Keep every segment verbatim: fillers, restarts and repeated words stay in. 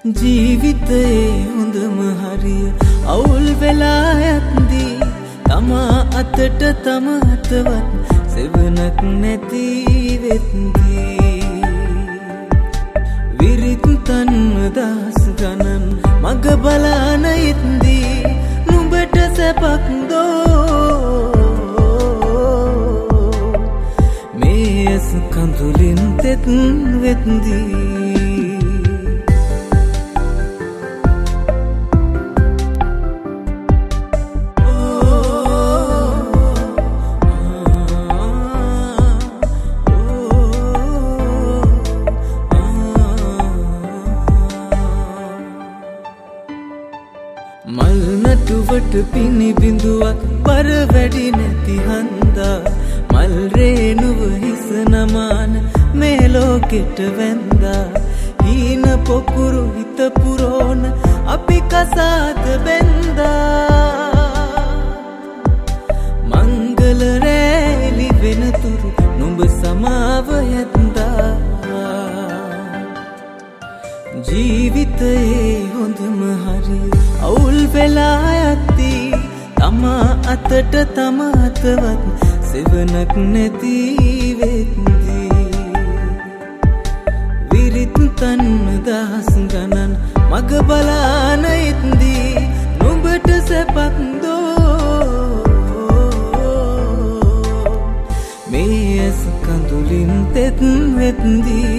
ජීවිතයේ හොඳම හරිය අවුල් වෙලා යද්දී තමා අතට තම අතවත් සෙවණක් නැති වෙද්දී විරිත් තන්ම දහස් ගණන් මග බලාන ඉද්දී නුඹට සැපක් දෝ මේ ඇස් කඳුලින් තෙත් වෙද්දී මල් නටුවට පිනි බිඳුවක් පර වැඩි නැති හන්දා මල් රේනුව හිස නමාන මේ ලෝකෙට වැන්දා හීන පොකුරු හිත පුරෝන අපි කසාද බැන්දා මංගල රැලි වෙනතුරු නුඹ සමාව යත්දා ජීවිතයේ හොඳම හරිය අවුල් වෙලා යද්දී තමා අතට තම අතවත් සෙවණක් නැති වෙද්දී විරිත් තන්න දහස් ගණන් මග බලාන ඉද්දී නුඹට සැපක් දෝ මේ ඇස් කඳුලින් තෙත් වෙද්දී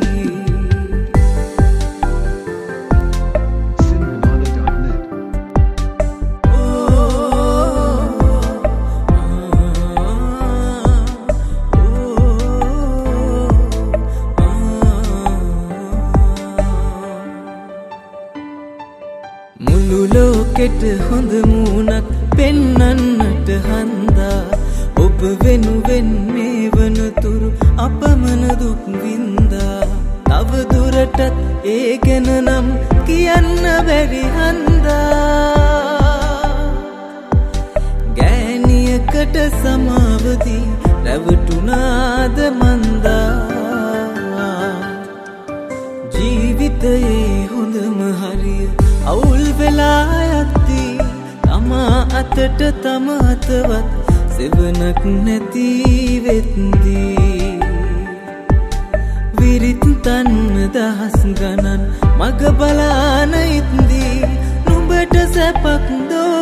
මුළු ලෝකෙට හොඳ මූණක් පෙන්වන්නට හන්දා ඔබ වෙනුවෙන් මේ වනතුරු අපමණ දුක් වින්දා තව දුරටත් ඒ ගැන නම් කියන්න බැරි හන්දා ගෑණියකට සමාවදී රැවටුණාද මන්දා ජීවිතයේ හොඳම හරිය අවුල් වෙලා යද්දී තමා අතට තම අතවත් සෙවණක් නැති වෙද්දී විරිත් තන්න දහස් ගණන් මග බලාන ඉද්දී නුඹට සැපක් දෝ